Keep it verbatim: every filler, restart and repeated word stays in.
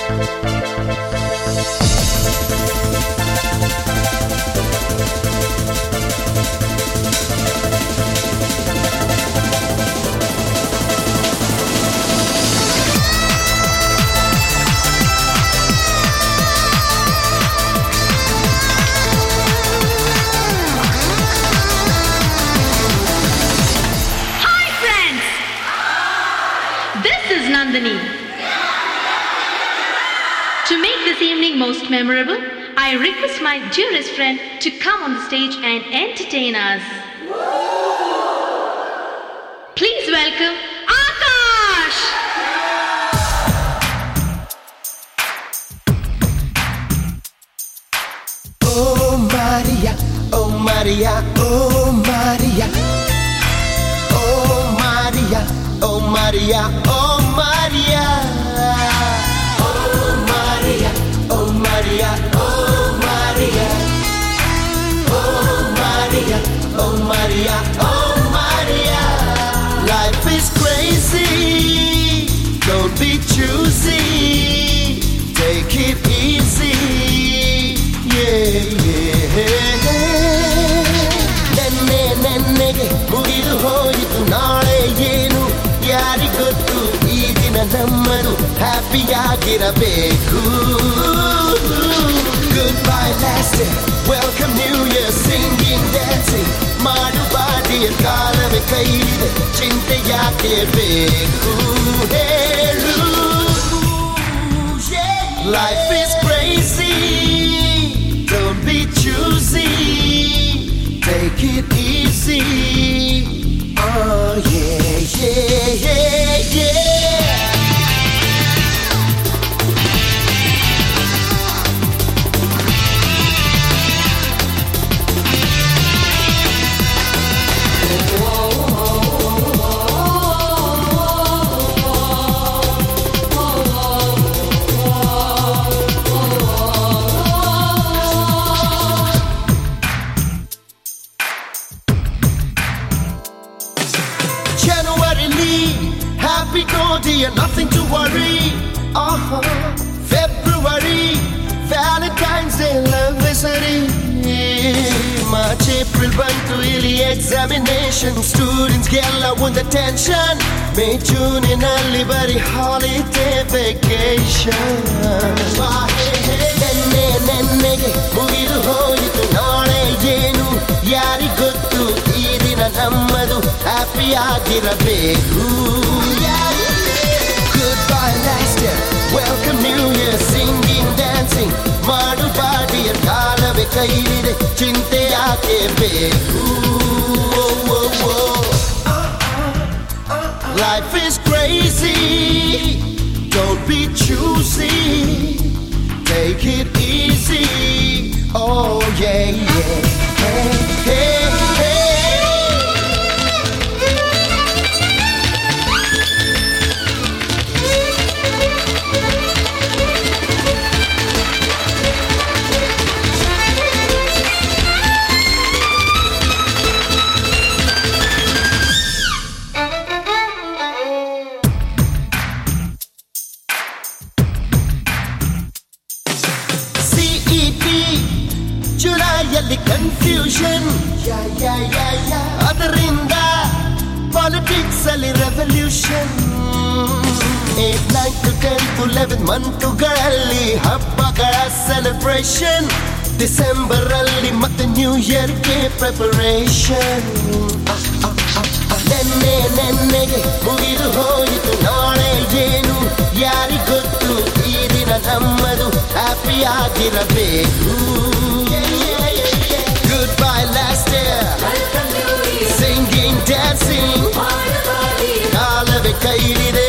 Nandini. To make this evening most memorable, I request my dearest friend to come on the stage and entertain us. Please welcome Akash! Oh Maria, oh Maria, oh Maria. Oh Maria, oh Maria, oh Maria. Oh Maria, oh Maria, oh Maria. Oh Maria, oh Maria, oh Maria. Life is crazy, don't be choosy. Take it easy, yeah, yeah. Nenne nennege mugidu hoyitu naale yenu yarigottu ee dina nammadu happy agirabeku. Goodbye last year, welcome new year, singing dancing maadu baadiya kaalave kaiyide chinte yaake beku. Life is crazy, don't be choosy, take it easy. Oh yeah, yeah, yeah, yeah. Happy go dear, nothing to worry. Uh-huh. February, Valentine's Day, anniversary. March, April, one to early examination. Students get love with attention. May, June, in early buddy holiday vacation. Nenne, nennege, mugidu hoyitu naale yenu yarigottu ee dina nammadu happy agirabeku. Goodbye last year, welcome new year, singing, dancing maadu baadiya kaalave kaiyide chinte yaake beku. Life is crazy, don't be choosy, take it easy. Oh yeah, yeah. Hey, hey, hey. Julyಯಲ್ಲಿ confusion, yeah, yeah, yeah, yeah. ಅದರಿಂದ politics ಅಲ್ಲಿ revolution. eight, nine to ten to eleven ಮಂತುಗಳಲ್ಲಿ ಹಬ್ಬಗಳ celebration. December ಅಲ್ಲಿ ಮತ್ತೆ new year ಗೆ preparation. ನೆನ್ನೆ ನೆನ್ನೆಗೆ ಮುಗಿದು ಹೋಯಿತು ನಾಳೆ ಏನು ಯಾರಿಗೊತ್ತು ಈ ದಿನ ನಮ್ಮದು ಹ್ಯಾಪಿ ಆಗಿರಬೇಕು. Goodbye last year, singing, dancing, kaalave kaiyide